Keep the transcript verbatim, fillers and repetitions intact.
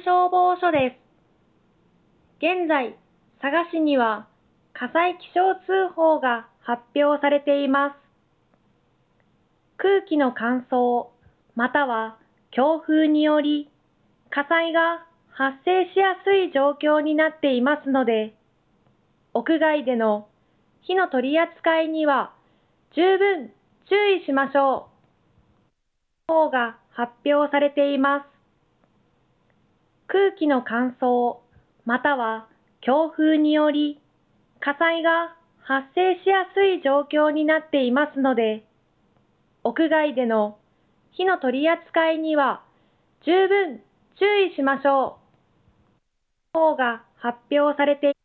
消防署です。現在、佐賀市には火災気象通報が発表されています。空気の乾燥、または強風により火災が発生しやすい状況になっていますので、屋外での火の取り扱いには十分注意しましょう。報が発表されています。空気の乾燥、または強風により火災が発生しやすい状況になっていますので、屋外での火の取り扱いには十分注意しましょう。報が発表されて